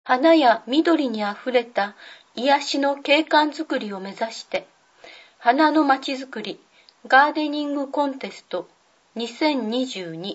花や緑にあふれた癒しの景観づくりを目指して、花のまちづくりガーデニングコンテスト2022、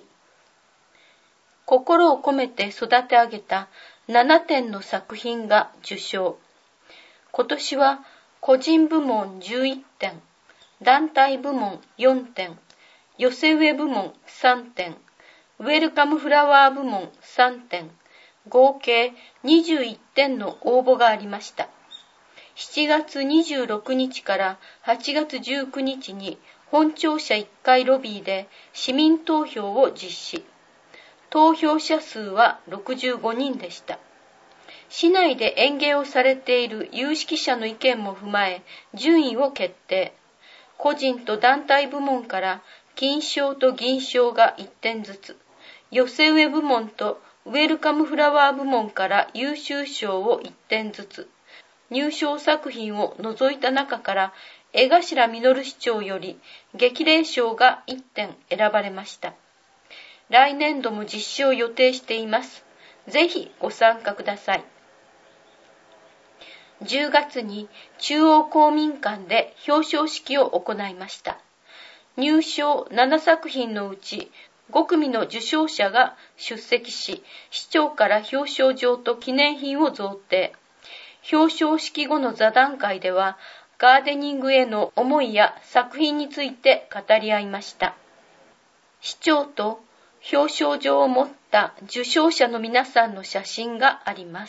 心を込めて育て上げた7点の作品が受賞。今年は個人部門11点、団体部門4点、寄せ植え部門3点、ウェルカムフラワー部門3点、合計21点の応募がありました。7月26日から8月19日に本庁舎1階ロビーで市民投票を実施。投票者数は65人でした。市内で園芸をされている有識者の意見も踏まえ順位を決定。個人と団体部門から金賞と銀賞が1点ずつ、寄せ植え部門とウェルカムフラワー部門から優秀賞を1点ずつ、入賞作品を除いた中から江頭実市長より激励賞が1点選ばれました。来年度も実施を予定しています。ぜひご参加ください。10月に中央公民館で表彰式を行いました。入賞7作品のうち5組の受賞者が出席し、市長から表彰状と記念品を贈呈。表彰式後の座談会では、ガーデニングへの思いや作品について語り合いました。市長と表彰状を持った受賞者の皆さんの写真があります。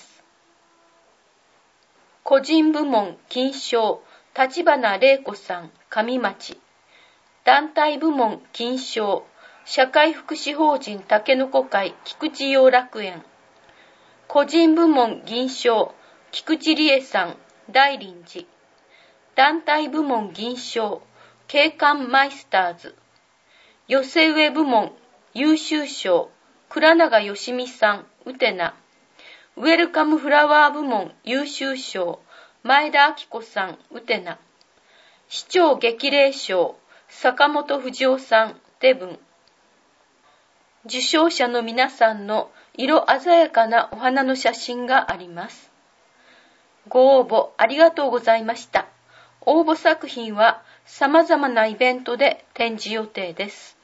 個人部門金賞、立花玲子さん、上町。団体部門金賞、社会福祉法人たけのこ会菊池養楽園。個人部門銀賞、菊池理恵さん、大林寺。団体部門銀賞、景観マイスターズ。寄せ植え部門優秀賞、倉永よしみさん、うてな。ウェルカムフラワー部門優秀賞、前田明子さん、うてな。市長激励賞、坂本藤夫さん、デブン。受賞者の皆さんの色鮮やかなお花の写真があります。ご応募ありがとうございました。応募作品は様々なイベントで展示予定です。